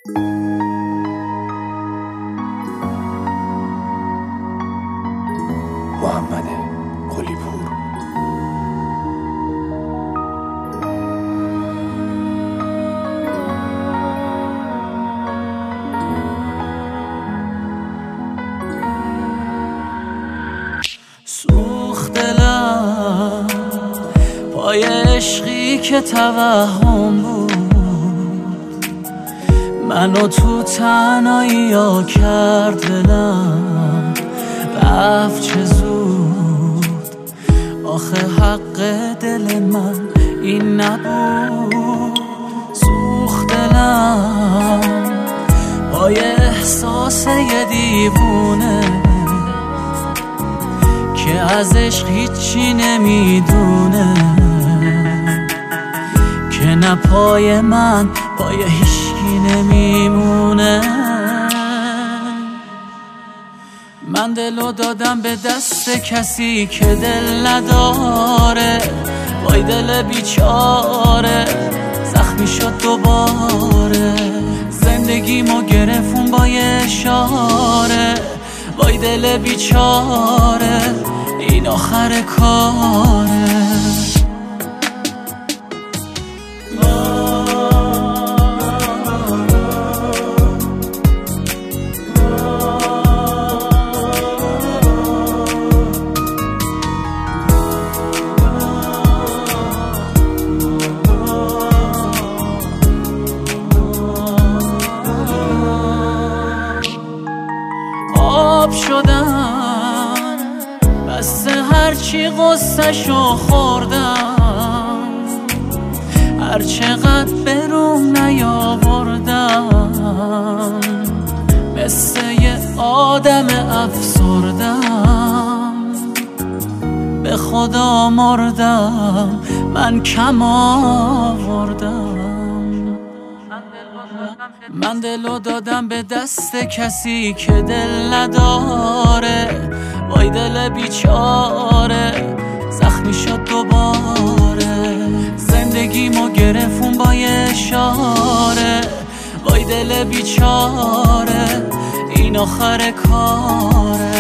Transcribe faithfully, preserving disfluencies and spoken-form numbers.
محمد قلی پور. سوخت دلم پای عشقی که توهم بود، منو تو تنهایی ها کرد دلم، رفت چه زود. آخه حق دل من این نبود. سوخت دلم پای احساس یه دیوونه که از عشق هیچی نمیدونه، که نه پای من پای هیچکی نمیمونه. من دلو دادم به دست کسی که دل نداره، وای دل بیچاره زخمی شد دوباره. زندگیمو گرفون با یه اشاره، وای دل بیچاره این آخر کاره. آب شدم بس هرچی غصه‌شو خوردم، هر چقدر بروم نیاوردم، مثل یه آدم افسردم. به خدا مردم من کم آوردم. من دلو دادم به دست کسی که دل نداره، وای دل بیچاره زخمی شد دوباره. زندگیمو گرفون با یه اشاره، وای دل بیچاره این آخر کاره.